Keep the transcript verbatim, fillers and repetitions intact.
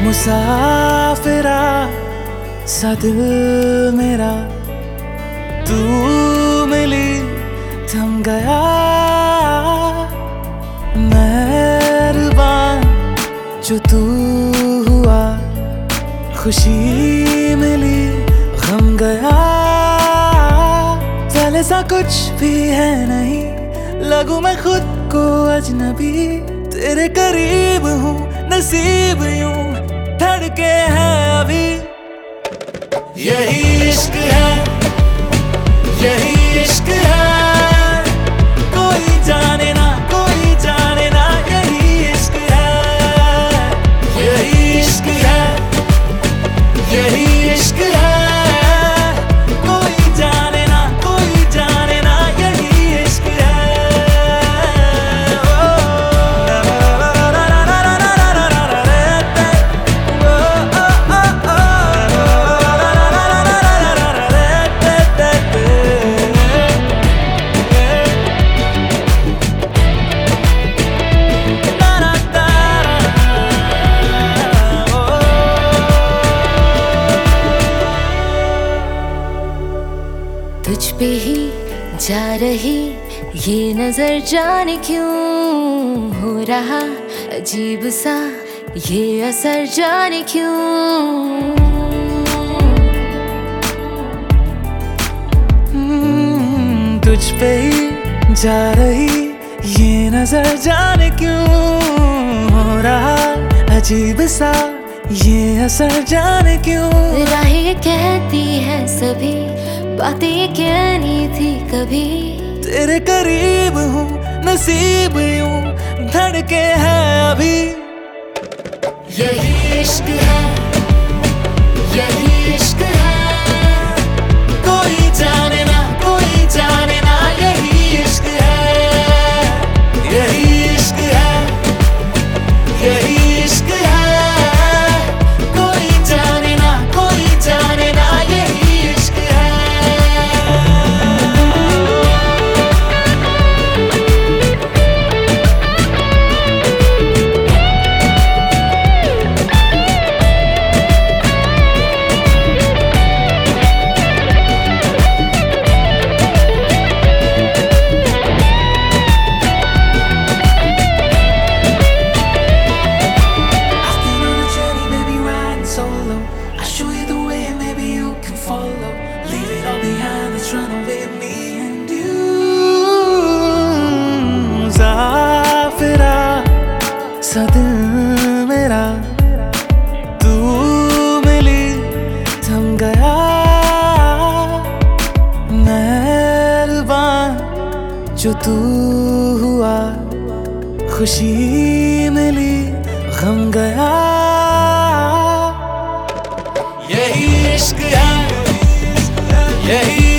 मुसाफिरा सा दिल मेरा, तू मिली थम गया। मेहरबान जो तू हुआ, खुशी मिली गम गया। पहले सा कुछ भी है नहीं, लगूं मैं खुद को अजनबी। तेरे करीब हूँ, नसीब यूं धड़के है अभी। यही इश्क है, यही इश्क है, कोई जाने ना कोई जाने ना, यही इश्क है। यही इश्क है, यही इश्क है, कोई जाने ना कोई जाने ना, यही इश्क है। तुझ पे ही जा रही ये नजर, जाने क्यों हो रहा अजीब सा ये असर, जाने क्यों। hmm, तुझ पे ही जा रही ये नजर, जाने क्यों हो रहा अजीब सा ये असर, जाने क्यों। राहें कहती है सभी बातें कहनी थी कभी। तेरे करीब हूँ, नसीब यूं धड़के है अभी। यही इश्क है, यही इश्क है, कोई जाने ना कोई जाने ना, यही इश्क है। यही इश्क है, यही इश्क है, कोई जाने ना कोई जाने ना, यही इश्क है। मुसाफिरा सा दिल मेरा, तू मिली थम गया। मेहरबान जो तू हुआ, खुशी मिली गम गया। यही इश्क है, यही